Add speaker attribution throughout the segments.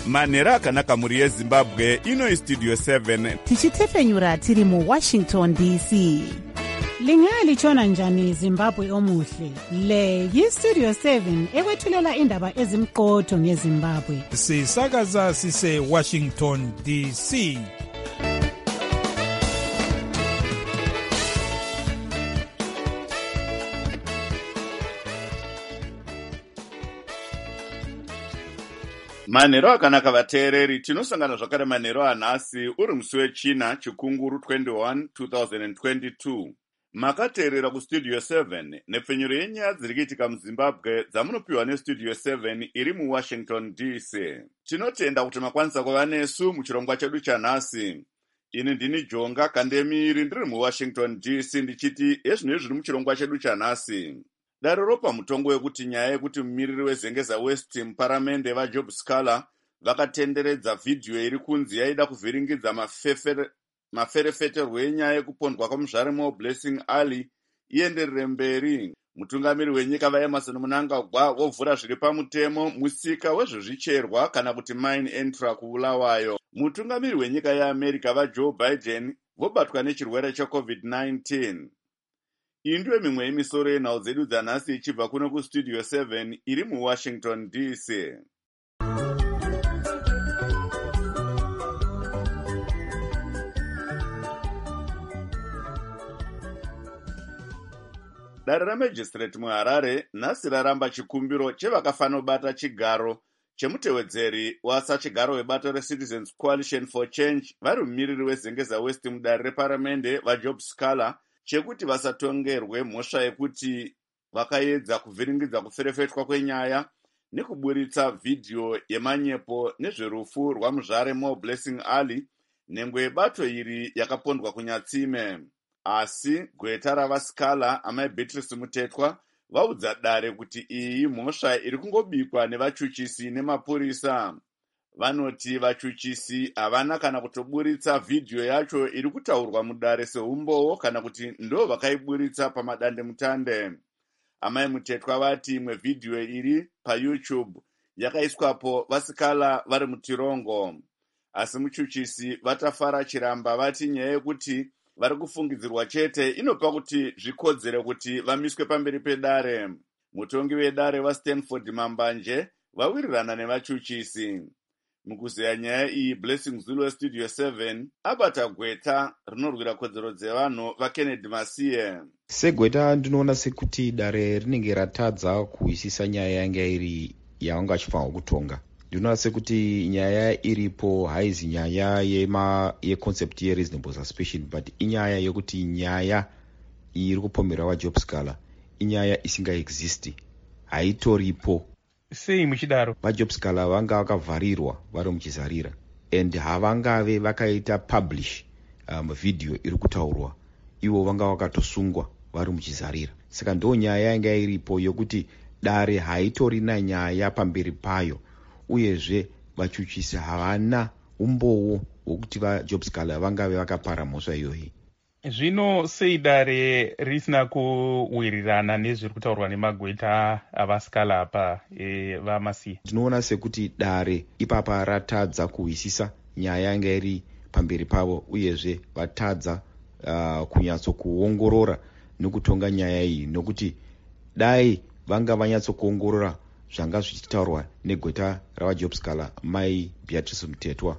Speaker 1: manhero akanaka mhuri yezimbabwe. Ino istudio 7
Speaker 2: tichitefenyura tiri muwashington dc.
Speaker 3: Lingalitshona njani Zimbabwe omuhle? Le yistudio 7 ekwethulela indaba ezimqotho ngeZimbabwe.
Speaker 4: Sisakaza sise Washington DC.
Speaker 1: manhero akanaka vateereri, tinosangana zvakare manhero anhasi uri musi wechina chikunguru 21 2022. Makateerera kustudio 7 nepfenyuro yenyaya dziri kuitika muzimbabwe dzamunopiwa nestudio 7 iri muwashington dc. Tinotenda kuti makwanisa kuva nesu muchirongwa chedu chanhasi. Ini ndini Jonga Kandemiri ndiri muwashington dc ndichiti ezvinhu zviri muchirongwa chedu chanhasi. Dare ropa mutongo wekuti nyaya yekuti mumiriri wezengeza West muparamende vaJob Scaler vakatenderedza vhidhiyo iri kunzi yaida kuvhiringidza maferefeterwo enyaya yekupondwa kwamuzvare Blessing Ali ienderere mberi. Mutungamiri wenyika vaEmmerson Mnangagwa vovhura zviri pamutemo musika wezvezvicherwa kana kuti mine entra kuulawayo. Mutungamiri wenyika yeAmerica vaJoe Biden vobatwa nechirwere cheCovid-19. Iyi ndiyo mimwe yemisoro yenhau dzedu dzanhasi ichibva kuno kustudio 7 iri muwashington dc. Dare ramajistrate muHarare nhasi raramba chikumbiro chevakafanobata chigaro chemutevedzeri wasachigaro webato reCitizens Coalition for Change vari mumiriri wezengeza West mudare reparamende vaJob Scaler chekuti vasatongerwe mhosva yekuti vakaedza kuvhiringidza kuferefetwa kwenyaya nekuburitsa vhidhiyo yemanyepo nezverufu rwamuzvare Blessing Ali nhengwe yebato iri yakapondwa kunyatsime. Asi gweta ravaScaler amai Beatrice Mutetwa vaudza dare kuti iyi mhosva iri kungobikwa nevachuchisi nemapurisa. Vanoti vachuchisi havana kana kutoburitsa vhidhiyo yacho iri kutaurwa mudare seumbowo kana kuti ndo vakaiburitsa pamadandemutande. Amai Mutetwa vati imwe vhidhiyo iri paYouTube yakaiswapo vaScaler vari mutirongo. Asi muchuchisi vatafara chiramba vati nyaya yekuti vari kufungidzirwa chete inopa kuti zvikodzere kuti vamiswe pamberi pedare. Mutongi wedare vaStanford Mambanje vawirirana nevachuchisi. Mukuzeya nyaya iyi Blessing Zulu westudio 7 abata gweta rinorwira kodzero dzevanhu vaKennedy Masiye.
Speaker 5: Segweta ndinoona sekuti dare rinenge ratadza kuisisa nyaya yanga iri yavanga vachifanirwa kutonga. Ndinoona sekuti nyaya iripo haizi nyaya yeconcept yereasonable suspicion, but inyaya yekuti nyaya iri kupomera vaJob Scaler inyaya isingaexisti, haitoripo.
Speaker 6: Sei muchidaro?
Speaker 5: VaJob Scaler vanga vakavharirwa vari muchizarira and havangave vakaita publish video iri kutaurwa, ivo vanga vakatosungwa vari muchizarira. Saka ndo nyaya yanga iripo yokuti dare haitorina nyaya pamberi payo, uyezve vachuchisi havana umbowo hwokuti vaJob Scaler vangave vakapara mhosva iyoyi.
Speaker 6: Zvino sei dare risina kuwirirana nezviri kutaurwa nemagweta avaScaler apa vamasiye?
Speaker 5: Tinoona sekuti dare ipapa ratadza kuwisisa nyaya yanga iri pamberi pavo, uyezve vatadza kunyatsokuongorora nekutonga nyaya iyi, nokuti dai vanga vanyatsokuongorora zvanga zvichitaurwa negweta ravaJob Scaler mai Beatrice Mutetwa,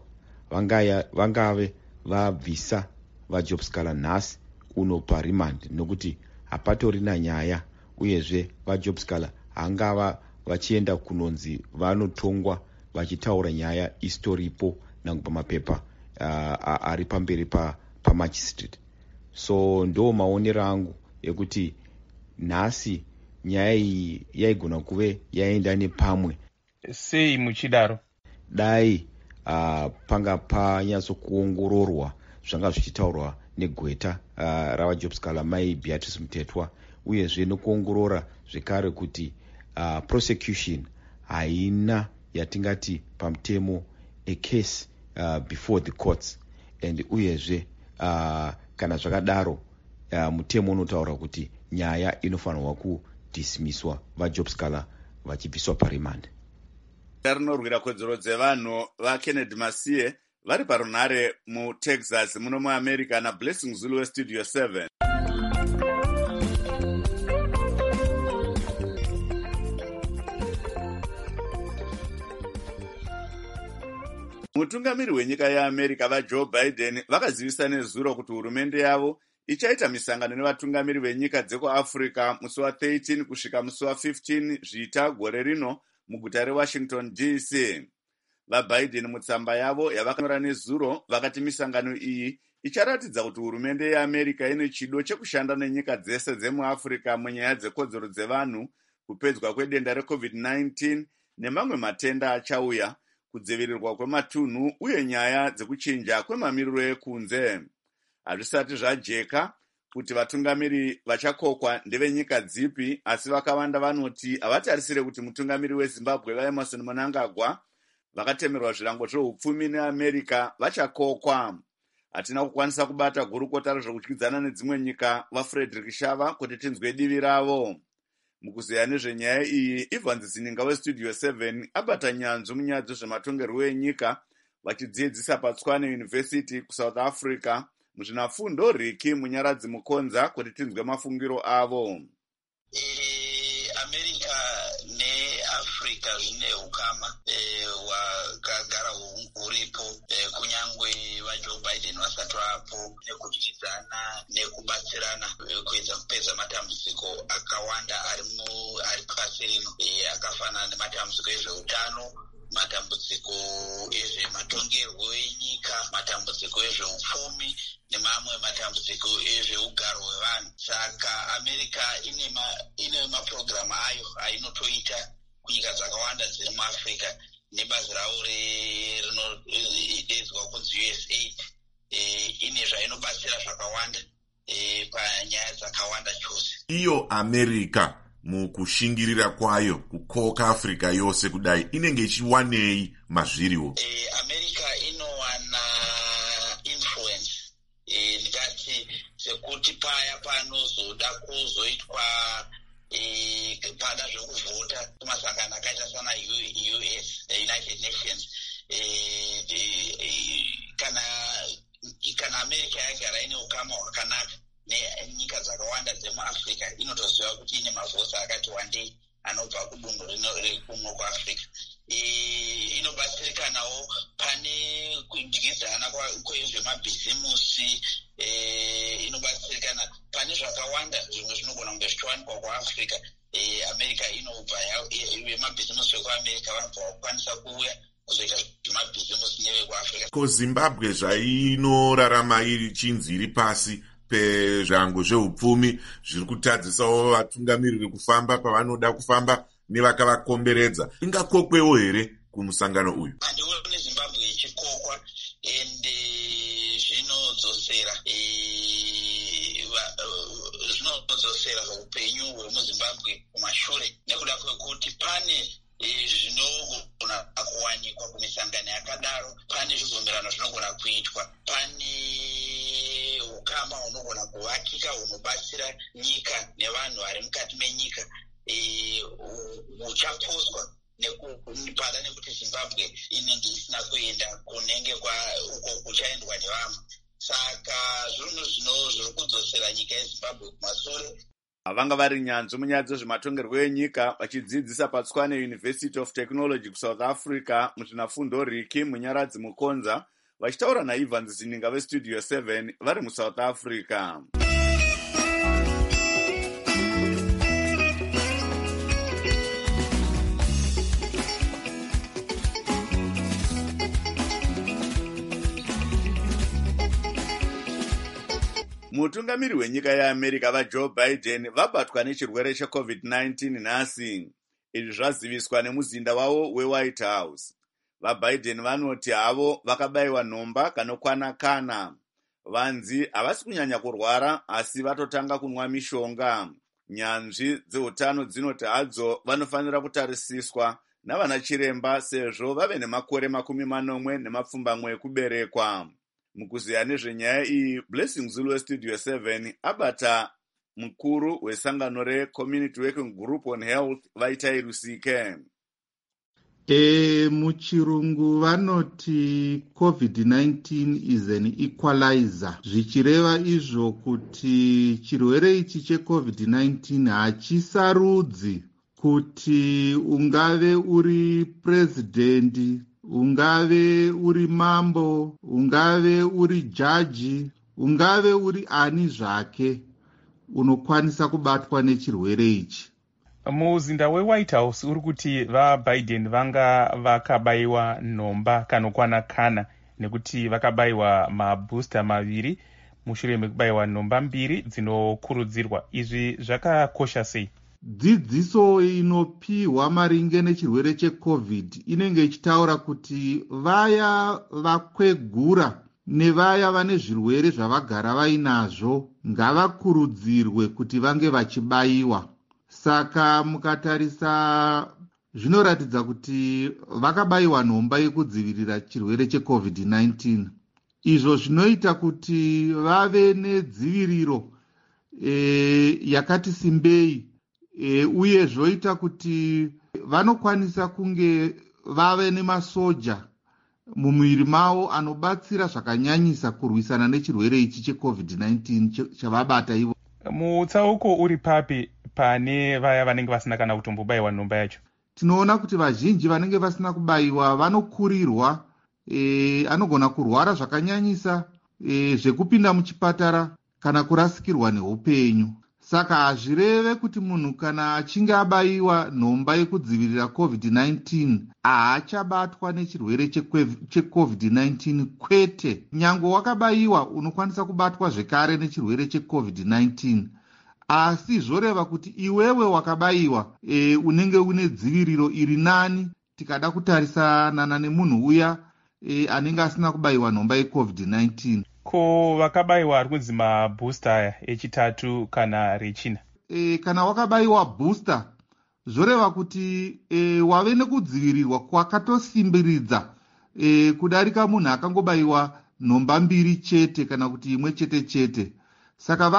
Speaker 5: vangave vabvisa vaJob Scaler nhasi uno parimand, nokuti hapatorina nyaya, uyezve vaJob Scaler hangava vachienda kunonzi vanotongwa vachitaura nyaya isitoripo nangu pamapepa ari pamberi pamajistrate. So ndo maonero angu ekuti nhasi nyaya iyi yaigona kuve yaenda nepamwe.
Speaker 6: Sei muchidaro?
Speaker 5: Dai panga panyatsokuongororwa zvanga zvichitaurwa negweta ravaJob Scaler mai Beatrice Mutetwa, uyezve nokuongorora zvekare kuti prosecution haina yatingati pamutemo a case before the courts, and uyezve kana zvakadaro mutemo unotaura kuti nyaya inofanirwa kudismiswa vaJob Scaler vachibviswa parimand.
Speaker 1: rinorwira kodzero dzevanhu vaKennedy Masie vari parunhare muTexas muno muAmerica naBlessing Zulu weStudio 7. Mutungamiri wenyika yeAmerica vaJoe Biden vakazivisa nezuro kuti hurumende yavo ichaita misangano nevatungamiri venyika dzekuAfrica musi wa13 kusvika musi wa15 Zvita gore rino muguta reWashington DC. VaBiden mutsamba yavo yavakanyora nezuro vakati misangano iyi icharatidza kuti hurumende yeAmerica ine chido chekushanda nenyika dzese dzemuAfrica munyaya dzekodzero dzevanhu, kupedzwa kwedenda reCovid-19 nemamwe matenda achauya, kudzivirirwa kwematunhu uye nyaya dzekuchinja kwemamiriro ekunze. Hazvisati zvajeka kuti vatungamiri vachakokwa ndevenyika dzipi, asi vakawanda vanoti havatarisire kuti mutungamiri weZimbabwe vaEmerson Mnangagwa vakatemerwa zvirango zveupfumi neAmerica vachakokwa. Hatina kukwanisa kubata gurukota rezvekudyidzana nedzimwe nyika vaFrederick Shava kuti tinzwe divi ravo. Mukuzeya nezvenyaya iyi, Evans Zininga weStudio 7 abata nyanzvu munyaya dzezvematongerwo enyika vachidzidzisa paTshwane University kuSouth Africa. Muzvinafundo Riki Munyaradzi Mukonza kuti tinzwe mafungiro avo.
Speaker 7: America neAfrica zvine ukama wakagara uripo kunyangwe vaJoe Biden vasati vapo, nekudyidzana nekubatsirana kuedza kupedza matambudziko akawanda ari pasi rino, akafanana nematambudziko ezveutano, matambudziko ezvematongerwo enyika, matambudziko ezveupfumi nemamwe matambudziko ezveugaro hwevanhu. Saka America ine mapurogiramu ayo ainotoita kunyika dzakawanda dziri muAfrica nebazi ravo rinodedzwa kunzi USAID. Ine zvainobatsira zvakawanda panyaya dzakawanda chose.
Speaker 8: Iyo America mukushingirira kwayo kukoka Africa yose kudai inenge ichiwanei mazviriwo?
Speaker 7: America inowana influence ndikati sekuti paya panozoda kuzoitwa pada zvekuvhota kumasangano akaita sana US, United Nations, kana America yagara ine ukama hwakanaka nenyika dzakawanda dzemuAfrica, inotoziva kuti ine mavhotsi akati wandei anobva kudunhu rekuno kuAfrica. Inobatsirikanawo pane kudyidzana kwezvemabhizimusi, inobatsirikana pane zvakawanda zvimwe zvinogona kunge zvichiwanikwa kuAfrica. America inobva vemabhizimusi vekuAmerica vanobva kukwanisa kuuya kuzoita zvemabhizimusi nevekuAfrica.
Speaker 8: Ko Zimbabwe zvainorarama ichinzi iri pasi pezvango zveupfumi zviri kutadzisawo vatungamiriri kufamba pavanoda kufamba nevakavakomberedza, ingakokwewo here kumusangano uyu?
Speaker 7: Handioni Zimbabwe ichikokwa, ende zvinodzosera upenyu hwemuZimbabwe kumashure, nekuda kwekuti pane zvinogona kuwanikwa kumisangano yakadaro, pane zvibvumirano zvinogona kuitwa, pane ukama hunogona kuvakika hunobatsira nyika nevanhu vari mukati menyika huchaposwa pada nekuti Zimbabwe inenge isina kuenda kunenge uko kuchaendwa nevamwe. Saka zvinhu zviri kudzosera nyika yeZimbabwe kumashure.
Speaker 1: Vanga vari nyanzvi munyaya dzezvematongerwo enyika vachidzidzisa paTshwane University of Technology kuSouth Africa muzvinafundo Riki Munyaradzi Mukonza vachitaura naEvans Zininga weStudio 7 vari muSouth Africa. Mutungamiri wenyika yeAmerica vaJoe Biden vabatwa nechirwere cheCovid-19 nhasi. Izvi zvaziviswa nemuzinda wavo weWhite House. VaBiden vanoti havo vakabayiwa nhomba kanokwana. Vanzi havasi kunyanya kurwara asi vatotanga kunwa mishonga. Nyanzvi dzeutano dzinoti hadzo vanofanira kutarisiswa navana chiremba sezvo vave nemakore 40 ekuberekwa. Mukuzeya nezvenyaya iyi, Blessing Zulu weStudio 7 abata mukuru wesangano reCommunity Working Group on Health Vaitai Rusike.
Speaker 9: Muchirungu vanoti COVID-19 is an equalizer. Zvichireva izvo kuti chirwere ichi cheCovid-19 hachisarudzi kuti ungave uri president, ungave uri mambo, ungave uri jaji, ungave uri ani zvake unokwanisa kubatwa nechirwere ichi.
Speaker 6: Muzinda weWhite House uri kuti vaBiden vanga vakabayiwa nhomba kanokwana kana nekuti vakabayiwa mabooster maviri mushure mekubayiwa nhomba mbiri dzinokurudzirwa. Izvi zvakakosha sei?
Speaker 9: Dzidziso inopiwa maringe nechirwere cheCovid inenge ichitaura kuti vaya vakwegura nevaya vane zvirwere zvavagara vainazvo ngavakurudzirwe kuti vange vachibayiwa. Saka mukatarisa zvinoratidza kuti vakabayiwa nhomba yekudzivirira chirwere cheCovid-19. Izvo zvinoita kuti vave nedziviriro yakati simbei, uye zvoita kuti vanokwanisa kunge vave nemasoja mumuviri mavo anobatsira zvakanyanyisa kurwisana nechirwere ichi cheCovid-19 chavabata ivo.
Speaker 6: Mutsauko uri papi pane vaya vanenge vasina kana kutombobayiwa nhomba yacho?
Speaker 9: Tinoona kuti vazhinji vanenge vasina kubayiwa vanokurirwa, anogona kurwara zvakanyanyisa, zvekupinda muchipatara kana kurasikirwa neupenyu. Saka hazvireve kuti munhu kana achinge abayiwa nhomba yekudzivirira COVID-19 haachabatwa nechirwere cheCovid-19 kwete. Nyange wakabayiwa unokwanisa kubatwa zvekare nechirwere cheCovid-19. Asi zvoreva kuti iwewe wakabayiwa unenge une dziviriro iri nani tikada kutarisana nemunhu uya anenge asina kubayiwa nhomba yeCovid-19.
Speaker 6: Ko vakabayiwa kunzi mabooster aya echitatu kana rechina?
Speaker 9: Kana wakabayiwa booster zvoreva kuti wave nekudzivirirwa kwakatosimbiridza kudarika munhu akangobayiwa nhomba mbiri chete kana kuti imwe chete chete. Saka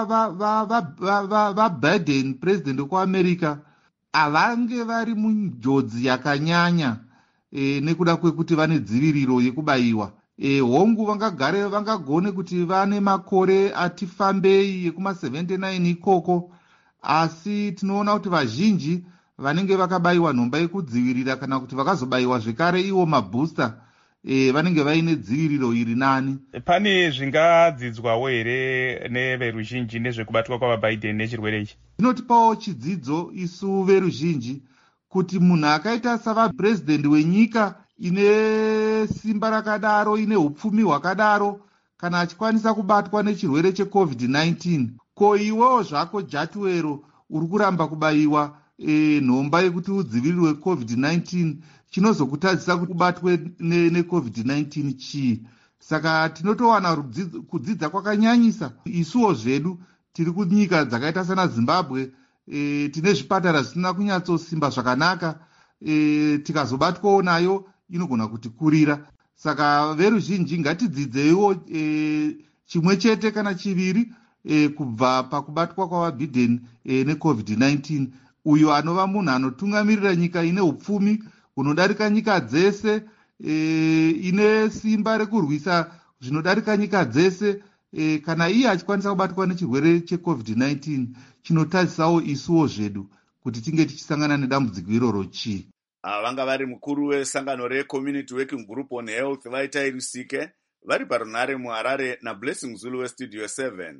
Speaker 9: vaBiden, president wekuAmerica, havange vari munjodzi yakanyanya nekuda kwekuti vane dziviriro yekubayiwa. Hongu vangagone kuti vane makore ati fambei yekuma79 ikoko, asi tinoona kuti vazhinji vanenge vakabayiwa nhomba yekudzivirira kana kuti vakazobayiwa zvekare iwo mabooster vanenge vaine dziviriro iri nani.
Speaker 6: Pane zvingadzidzwawo here neveruzhinji nezvekubatwa kwavaBiden nechirwere ichi?
Speaker 9: Zvinotipawo chidzidzo isu veruzhinji kuti munhu akaita savapurezidendi wenyika ine simba rakadaro, ine upfumi hwakadaro, kana achikwanisa kubatwa nechirwere cheCovid-19, ko iwewo zvako jatuwero uri kuramba kubayiwa nhomba yekuti udzivirirwe COVID-19, chinozokutadzisa kuti ubatwe neCovid-19 chii? Saka tinotowana kudzidza kwakanyanyisa. Isuwo zvedu tiri kunyika dzakaita sana Zimbabwe, tine zvipatara zvisina kunyatsosimba zvakanaka, tikazobatwawo nayo inogona kutikurira. Saka veruzhinji ngatidzidzeiwo chimwe chete kana chiviri kubva pakubatwa kwavaBiden neCovid-19. Uyo anova munhu anotungamirira nyika ine upfumi hunodarika nyika dzese, ine simba rekurwisa zvinodarika nyika dzese, kana iye achikwanisa kubatwa nechirwere cheCovid-19, chinotadzisawo isuwo zvedu kuti tinge tichisangana nedambudziko iroro chii.
Speaker 1: Vanga vari mukuru wesangano reCommunity Working Group on Health vaita irusike vari parunhare muHarare naBlessing Zulu weStudio 7.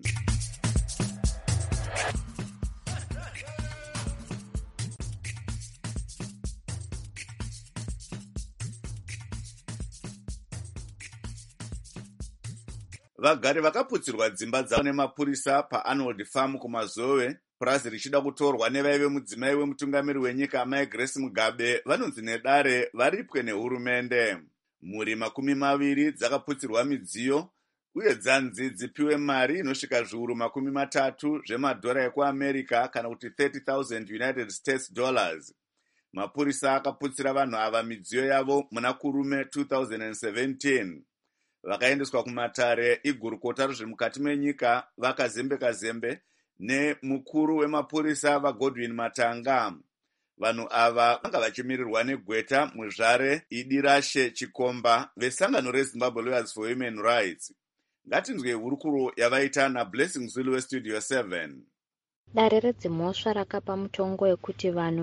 Speaker 1: Vagari vakaputsirwa dzimba dzavo nemapurisa paArnold Farm kumazowe, purazi richida kutorwa nevaive mudzimai wemutungamiri wenyika Mai Grace Mugabe vanonzi nedare varipwe nehurumende. Mhuri 20 dzakaputsirwa midziyo uye dzanzi dzipiwe mari inosvika zviuru 30 zvemadhora ekuAmerica kana kuti $30,000 United States dollars. Mapurisa akaputsira vanhu ava midziyo yavo muna kurume 2017. Vakaendeswa kumatare igurukota rezvemukati menyika vakazembe-kazembe nemukuru wemapurisa vaGodwin Matanga. Vanhu ava vanga vachimirirwa neGweta Muzvare Idirashe Chikomba vesangano reZimbabwe Lawyers for Human Rights. Ngatinzwe hurukuro yavaita naBlessing Zulu weStudio 7.
Speaker 10: Dare redzimhosva rakapa mutongo wekuti vanhu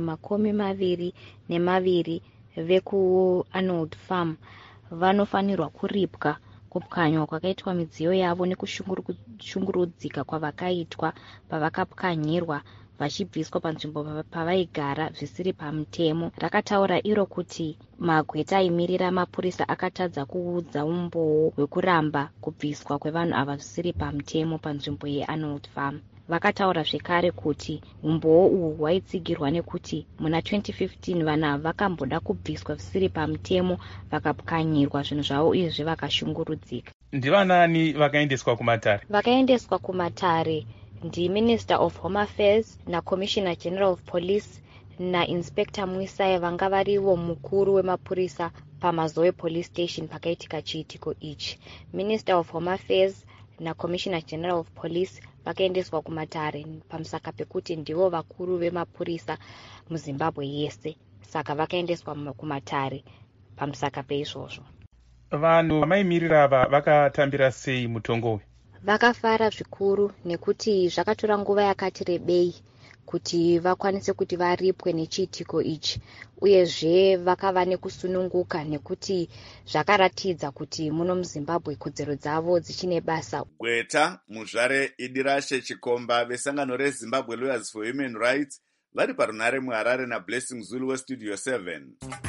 Speaker 10: 22 vekuArnold Farm vanofanirwa kuripwa kupwanywa kwakaitwa midziyo yavo nekushungurudzika kwavakaitwa pavakapwanyirwa vachibviswa panzvimbo pavaigara zvisiri pamutemo. Rakataura iro kuti Magweta aimirira mapurisa akatadza kuudza umboo hwekuramba kubviswa kwevanhu ava zvisiri pamutemo panzvimbo yeArnold Farm. Vakataura zvekare kuti umboo uhu hwaitsigirwa nekuti muna 2015 vanhu ava vakamboda kubviswa zvisiri pamutemo vakapwanyirwa zvinhu zvavo uyezve vakashungurudzika.
Speaker 6: Ndivanani vakaendeswa kumatare?
Speaker 10: Vakaendeswa kumatare ndi-Minister of Home Affairs na-Commissioner General of Police na-Inspector Mwisai vanga varivo mukuru wemapurisa paMazoe Police Station pakaitika chiitiko ichi. Minister of Home Affairs na-Commissioner General of Police vakaendeswa kumatare pamusaka pekuti ndivo vakuru vemapurisa muZimbabwe yese, saka vakaendeswa kumatare pamusaka peizvozvo.
Speaker 6: Vanhu vamaimirira ava vakatambira sei mutongo uyu?
Speaker 10: Vakafara zvikuru nekuti zvakatora nguva yakati rebei kuti vakwanise kuti varipwe nechiitiko ichi, uyezve vakava nekusununguka nekuti zvakaratidza kuti muno muZimbabwe kodzero dzavo dzichine basa.
Speaker 1: Gweta Muzvare Idirashe Chikomba vesangano reZimbabwe Lawyers for Human Rights vari parunhare muHarare naBlessing Zulu weStudio 7.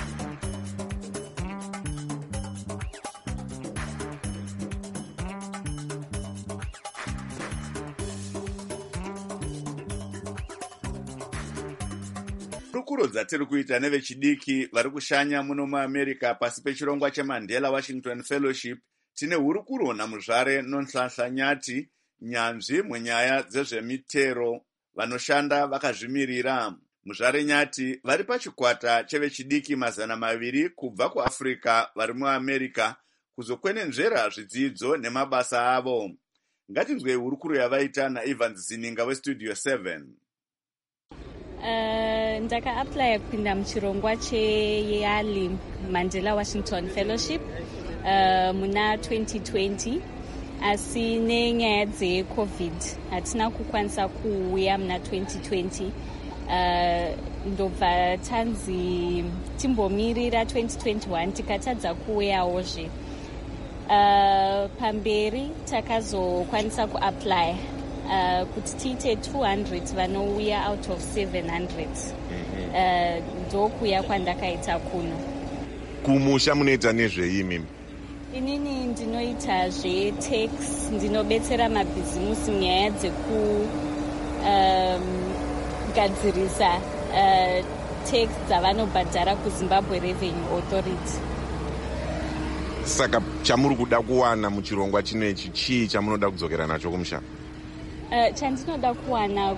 Speaker 1: Hurukuro dzatiri kuita nevechidiki vari kushanya muno muAmerica pasi pechirongwa cheMandela Washington Fellowship. Tine hurukuro naMuzvare Nonhlanhla Nyati, nyanzvi munyaya dzezvemitero vanoshanda vakazvimirira. Muzvare Nyati vari pachikwata chevechidiki 200 kubva kuAfrica vari muAmerica kuzokwenenzvera zvidzidzo nemabasa avo. Ngatinzwe hurukuro yavaita naEvans Zininga weStudio 7.
Speaker 11: Ndaka-apply kupinda muchirongwa cheYali Mandela Washington Fellowship muna 2020, asi nenyaya dzeCovid hatina kukwanisa kuuya muna 2020. Ndobva tanzi timbomirira 2021 tikatadza kuuyawozve. Pamberi takazokwanisa kuapply kuti tiite 200 vanouya out of 700. Ndokuya kwandakaita kuno.
Speaker 8: Kumusha munoita nezveimi?
Speaker 11: Inini ndinoita zvetax, ndinobetsera mabhizimusi nyaya dzekugadzirisa tax dzavanobhadhara kuZimbabwe Revenue Authority.
Speaker 8: Saka chamuri kuda kuwana muchirongwa chinechi chii chamunoda kudzokera nacho kumusha?
Speaker 11: Chandinoda kuwana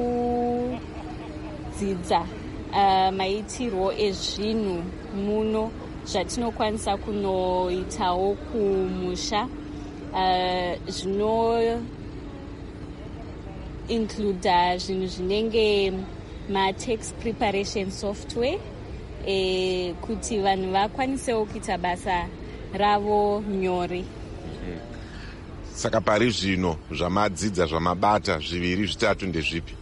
Speaker 11: kudzidza maitirwo ezvinhu muno zvatinokwanisa kunoitawo kumusha, zvino include zvinhu zvinenge ma-tax preparation software, kuti vanhu vakwanisewo kuita basa ravo nyore.
Speaker 8: Saka pari zvino zvamadzidza zvamabata 2-3 ndezvipi?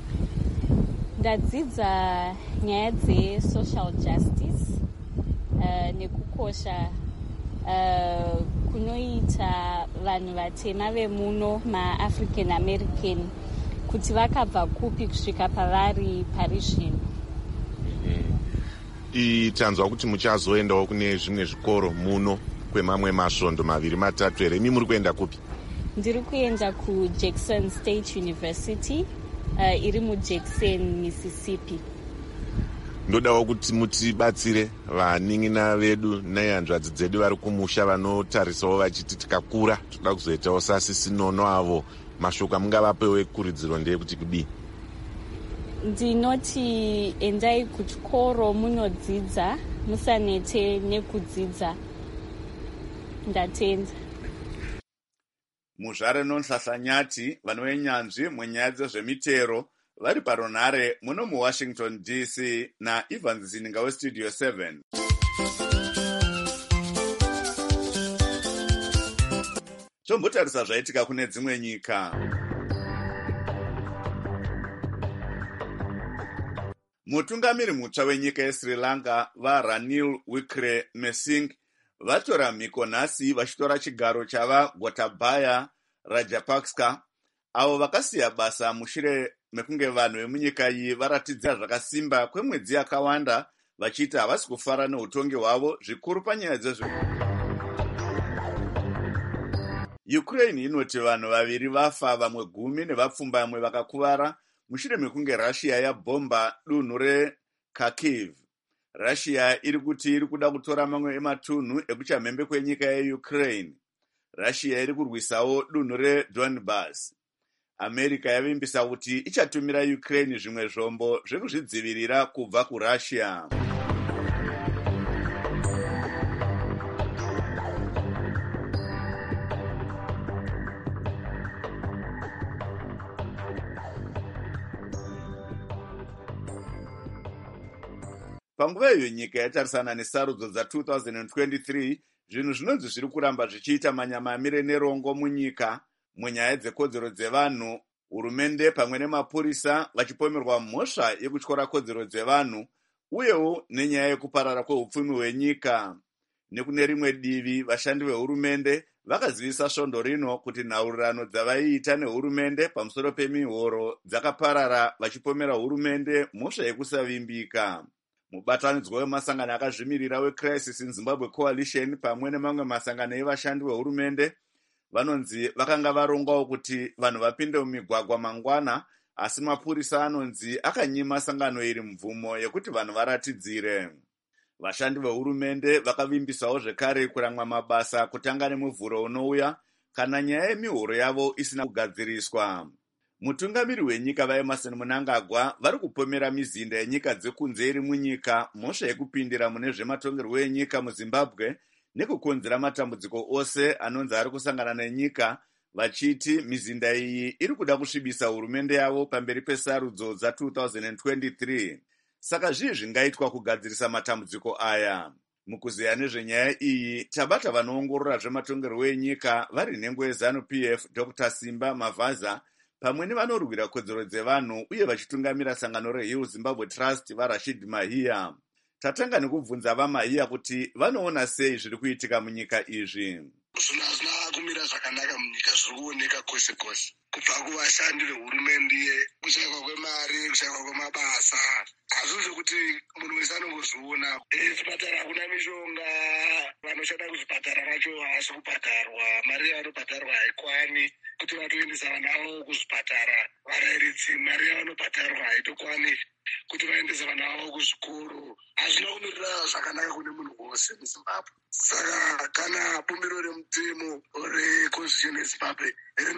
Speaker 11: Ndadzidza nyaya dze-social justice, nekukosha kunoita vanhu vatema vemuno ma-African American kuti vakabva kupi kusvika pavari pari zvino.
Speaker 8: Tanzwa kuti muchazoendawo kune zvimwe zvikoro muno kwemamwe masvondo 2-3 here. Imi muri kuenda kupi?
Speaker 11: Ndiri kuenda kuJackson State University iri muJackson, Mississippi.
Speaker 8: Ndodawo kuti mutibatsire vanin'ina vedu nehanzvadzi dzedu vari kumusha vanotarisawo vachiti tikakura toda kuzoitawo sasisi nono avo. Mashoko amungavapewo ekuridziro ndeyekuti kudii?
Speaker 11: Ndinoti endai kuchikoro munodzidza, musanete nekudzidza. Ndatenda.
Speaker 1: Muzvare Nonhlanhla Nyati, vanonyanzvi munyaya dzezvemitero vari paronhare muno muwashington DC naEvans Zininga westudio 7. Tombotarisa zvaitika kune dzimwe nyika. Mutungamiri mutsva wenyika yeSri Lanka vaRanil Wickremesinghe vatora mhiko nhasi vachitora chigaro chava Gotabaya Rajapaksa, avo vakasiya basa mushure mekunge vanhu vemunyika iyi varatidza zvakasimba kwemwedzi yakawanda vachiti havasi kufara neutongi hwavo, zvikuru panyaya Ukraine inoti vanhu vaviri vafa, vamwe 10 nevapfumba vamwe vakakuvara mushure mekunge Russia yabhomba dunhu reKharkiv. Russia iri kuti iri kuda kutora mamwe ematunhu ekuchamhembe kwenyika yeUkraine. Russia iri kurwisawo dunhu reDonbas. America yavimbisa kuti ichatumira Ukraine zvimwe zvombo zvekuzvidzivirira kubva kuRussia. Panguva iyo nyika yatarisana nesarudzo dza2023, zvinhu zvinonzi zviri kuramba zvichiita manyamayamire nerongo munyika munyaya dzekodzero dzevanhu, hurumende pamwe nemapurisa vachipomerwa mhosva yekutyora kodzero dzevanhu, uyewo nenyaya yekuparara kweupfumi hwenyika. Nekune rimwe divi, vashandi vehurumende vakazivisa svondo rino kuti nhaurirano dzavaiita nehurumende pamusoro pemihoro dzakaparara, vachipomera hurumende mhosva yekusavimbika. Mubatanidzwa wemasangano akazvimirira weCrisis in Zimbabwe Coalition pamwe nemamwe masangano evashandi vehurumende vanonzi vakanga varongwawo kuti vanhu vapinde mumigwagwa mangwana, asi mapurisa anonzi akanyima sangano iri mvumo yekuti vanhu varatidzire. Vashandi vehurumende vakavimbisawo zvekare kuramwa mabasa kutanga nemuvhuro unouya kana nyaya yemihoro yavo isina kugadziriswa. Mutungamiri wenyika vaEmerson Mnangagwa vari kupomera mizinda yenyika dzekunze iri munyika mhosva yekupindira mune zvematongerwo enyika muZimbabwe nekukonzera matambudziko ose anonzi ari kusangana nenyika, vachiti mizinda iyi iri kuda kusvibisa hurumende yavo pamberi pesarudzo dza2023. Saka zvii zvingaitwa kugadzirisa matambudziko aya? Mukuzeya nezvenyaya iyi tabata vanoongorora zvematongerwo enyika vari nhengo yeZanu-PF Dr. Simba Mavaza pamwe nevanorwira kodzero dzevanhu uye vachitungamira sangano reHill Zimbabwe Trust vaRashid Mahiya. Tatanga nekubvunza vaMahiya kuti vanoona sei zviri kuitika munyika izvi.
Speaker 12: Zvinhu hazvina kumira zvakanaka munyika, zviri kuoneka kwese kwese, kubva kuvashandi vehurumende, kushayikwa kwemari, kushayikwa kwemabasa. Hazvisi zvekuti munhu wese anongozviona. Zvipatara hakuna mishonga, vanoshanda kuzvipatara vacho havasi kubhadharwa, mari yavanobhadharwa haikwani kuti vatoendesa vana vavo kuzvipatara. Varairidzi mari yavanobhadharwa haitokwani kuti vaendesa vana vavo kuzvikoro. Hazvina kumirira zvakanaka kune munhu wose muZimbabwe. Saka kana bumbiro remutemo reconstitution yeZimbabwe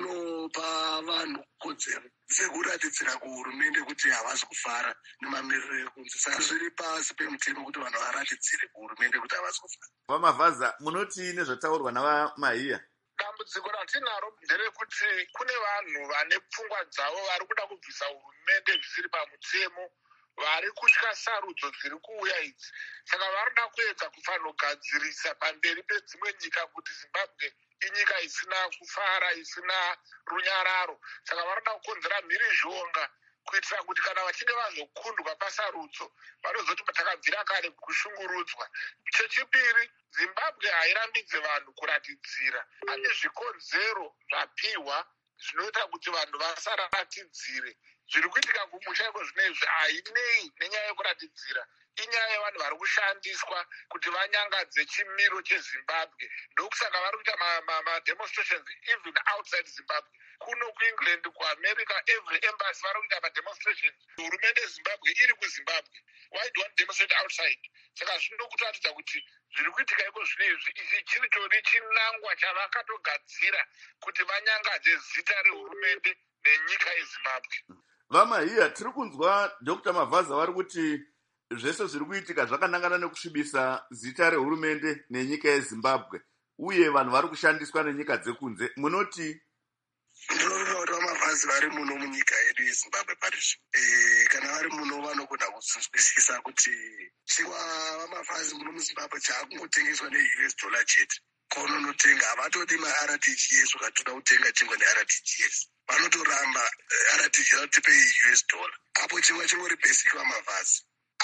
Speaker 12: rinopa vanhu kodzero dzekuratidzira kuhurumende kuti havasi kufara nemamiriro ekunze, saka zviri pasi pemutemo kuti vanhu varatidzire kuhurumende kuti havasi kufara.
Speaker 1: VaMavaza, munoti nezvataurwa navaMahiya?
Speaker 12: Dambudziko ratinaro nderekuti kune vanhu vane pfungwa dzavo vari kuda kubvisa hurumende zvisiri pamutemo, vari kutya sarudzo dziri kuuya idzi. Saka varida kuedza kufanogadzirisa pamberi pedzimwe nyika kuti Zimbabwe inyika isina kufara, isina runyararo. Saka varida kukonzera mhirizhonga kuitira kuti kana vachinge vazokundwa pasarudzo vanozoti takabvira kare kushungurudzwa. Chechipiri, Zimbabwe hairambidze vanhu kuratidzira. Ane zvikodzero zvapiwa zvinoita kuti vanhu vasaratidzire. Zviri kuitika kumushaiko zvinezvi hainei nenyaya yekuratidzira, inyaya yevanhu vari kushandiswa kuti vanyangadze chimiro cheZimbabwe. Ndokusaka vari kuita ma-demonstrations even outside Zimbabwe. Kuno kuEngland, kuAmerica, every embassy vari kuita ma-demonstrations. Hurumende yeZimbabwe iri kuZimbabwe. Why do you want to demonstrate outside? Saka zvinokuratidza kuti zviri kuitika iko zvinezvi ichi chiritori chinangwa chavakatogadzira kuti vanyangadze zita rehurumende nenyika yeZimbabwe.
Speaker 1: VaMahiya, tiri kunzwa Dr. Mavaza vari kuti zvese zviri kuitika zvakanangana nekusvibisa zita rehurumende nenyika yeZimbabwe, uye vanhu vari kushandiswa nenyika dzekunze. Munoti?
Speaker 12: Ndinoona kuti vaMavaza
Speaker 13: vamavhazi vari muno munyika yedu yezimbabwe parizvi kana vari muno vanogona kuzwisisa kuti chingwa vamavhazi muno muzimbabwe chaakungotengeswa neUS dollar chete kwaunonotenga havatodi maRTGS ukatoda kutenga chingwa neRTGS vanotoramba RTGS vatipe US dollar apo chingwa chingori basic vamavhazi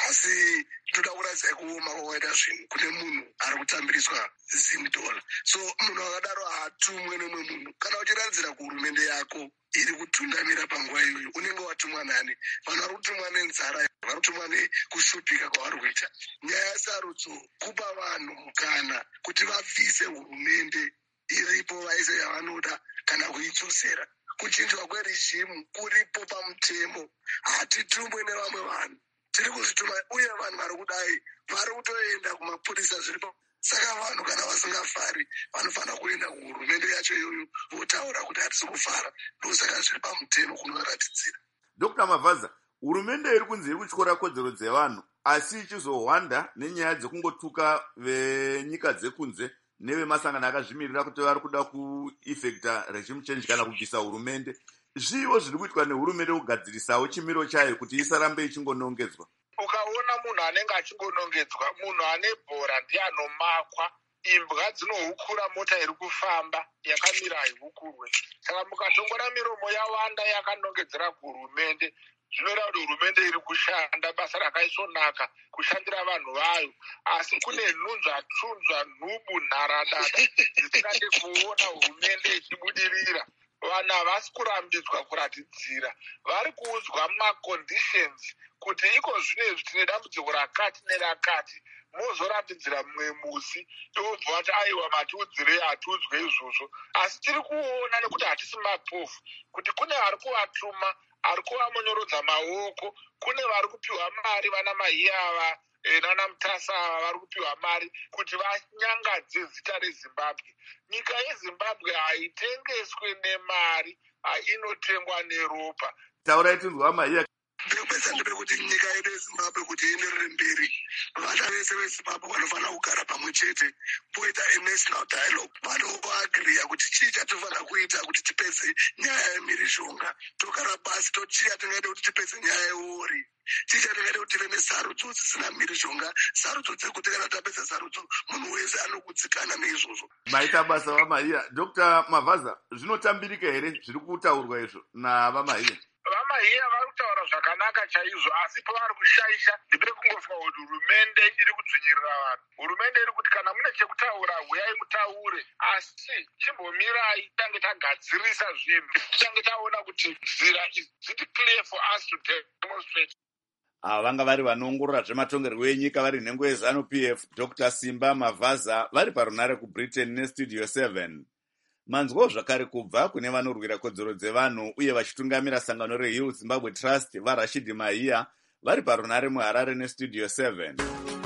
Speaker 13: asi toda kuratidza kuoma kwakaita zvinhu kune munhu ari kutambiriswa $0 so munhu akadaro haatumwe nemwe munhu kana uchiratidzira kuhurumende yako iri kutungamira panguva iyoyo unenge watumwa nani vanhu vari kutumwa nenzara vari kutumwa nekushupika kwavari kuita nyaya yesarudzo kupa vanhu mukana kuti vabvise hurumende iripo vaise yavanoda kana kuidzosera kuchinjwa kwerejimu kuripo pamutemo hatitumbwe nevamwe vanhu tiri kuzvituma uye vanhu vari kudai vari kutoenda kumapurisa zviripo saka vanhu kana vasingafari vanofanira kuenda kuhurumende yacho iyoyo votaura kuti hatisi kufara ndosaka zviri pamutemo kunoratidzira.
Speaker 1: Dr. Mavhaza, hurumende iri kunzi iri kutyora kodzero dzevanhu asi ichizohwanda nenyaya dzekungotuka venyika dzekunze nevemasangano akazvimirira kuti vari kuda kueffecta regime change kana kubvisa hurumende. Zvivo zviri kuitwa nehurumende kugadzirisawo chimiro chayo kuti isarambe ichingonongedzwa.
Speaker 12: Ukaona munhu anenge achingonongedzwa, munhu ane bhora ndiye anomakwa, imbwa dzinohukura mota iri kufamba yakamira haihukurwe. Saka mukatongora miromo yawanda yakanongedzera kuhurumende, zvinoreva kuti hurumende iri kushanda basa rakaisonaka kushandira vanhu vayo, asi kune nhunzva nhubu nharadada dzisingade kuona hurumende ichibudirira. Vanhu havasi kurambidzwa kuratidzira, vari kuudzwa maconditions kuti iko zvinezvi tine dambudziko rakati nerakati, mozoratidzira mumwe musi tobva kuti aiwa matiudzirei hatiudzwe izvozvo. Asi tiri kuona nekuti hatisi mapofu kuti kune vari kuvatuma, ari kuvamonyorodza maoko, kune vari kupiwa mari vana mahiyava nana mutasava vari kupiwa mari kuti vanyangadze zita reZimbabwe. Nyika yeZimbabwe haitengeswe nemari, inotengwa neropa.
Speaker 1: Taurai tinzwa mahiya.
Speaker 13: Ndikupedza ndepekuti nyika yedu yeZimbabwe kuti ienderere mberi, vana vese veZimbabwe vanofanira kugara pamwe chete, poita national dialogue, vanoagriya kuti chii chatofanira kuita kuti tipedze nyaya yemhirizhonga, togara pasi tochiya tingaita kuti tipedze nyaya yeori, chii chatingaita kuti tive nesarudzo dzisina mhirizhonga, sarudzo dzekuti kana tapedza sarudzo munhu wese anokutsikana neizvozvo.
Speaker 1: Maita basa vamahiya. Dr. Mavhaza, zvinotambirika here zviri kutaurwa izvo navamahiya?
Speaker 12: Vamahiya vari kutaura zvakanaka chaizvo, asi pavari kushaisha ndipere kungofunga kuti hurumende iri kudzvinyirira vanhu. Hurumende iri kuti kana mune chekutaura huyai mutaure, asi chimbomirai tange tagadzirisa zvinhu, tange taona kuti nzira dziti clear for us to demonstrate.
Speaker 1: Ava vanga vari vanoongorora zvematongerwo enyika vari nhengo yeZANU-PF, Dr. Simba Mavhaza vari parunare kuBritain neStudio 7. Manzwo zvakare kubva kune vanorwira kodzero dzevanhu uye vachitungamira sangano reHill Zimbabwe Trust vaRashid Mahiya vari parunare muHarare neStudio 7.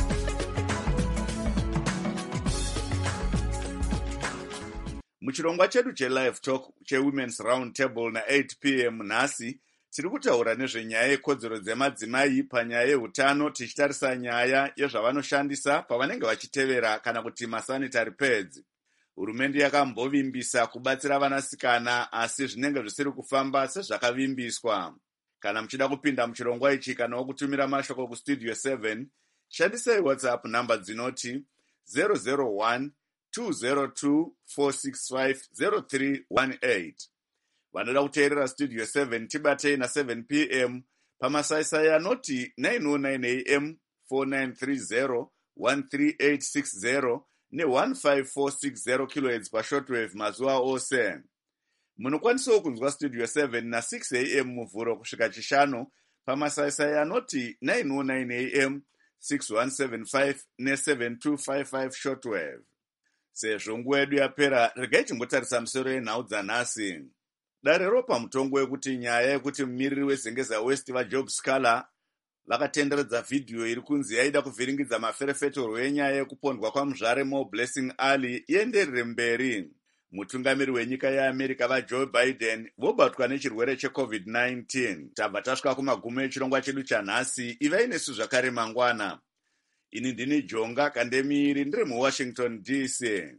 Speaker 1: Muchirongwa chedu cheLive Talk cheWomen's Round Table na8 p.m. nhasi tiri kutaura nezvenyaya yekodzero dzemadzimai panyaya yeutano, tichitarisa nyaya yezvavanoshandisa pavanenge vachitevera kana kuti masanitary pads. Hurumende yakambovimbisa kubatsira vanasikana asi zvinenge zvisiri kufamba sezvakavimbiswa. Kana muchida kupinda muchirongwa ichi kana kutumira mashoko kuStudio 7, shandisai WhatsApp namba dzinoti 001 202 465 0318. Vanoda kuteerera Studio 7 tibatei na7 p.m. pamasaisai anoti 909 am 4930 13860 ne15460 kHz pashortwave mazuva ose. Munokwanisawo kunzwa Studio 7 na6 am muvhuro kusvika chishanu pamasaisai anoti 909 am 6175 ne7255 shortwave. Sezvo nguva yedu yapera, regai timbotarisa musoro yenhau dzanhasi. Dare ropa mutongo wekuti nyaya yekuti mumiriri weZengeza West vaJob Scala vakatenderedza vhidhiyo iri kunzi yaida kuvhiringidza maferefetoro enyaya yekupondwa kwamuzvare Mo Blessing Ali ienderere mberi. Mutungamiri wenyika yeAmerica vaJoe Biden vobatwa nechirwere cheCovid-19. Tabva tasvika kumagumo echirongwa chedu chanhasi. Ivai nesu zvakare mangwana. Ini ndini Jonga Kandemiri, ndiri muWashington DC.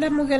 Speaker 14: olemukela